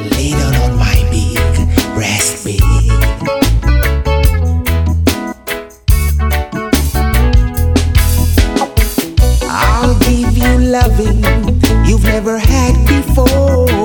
Lay down on my big breast bed. I'll give you loving you've never had before.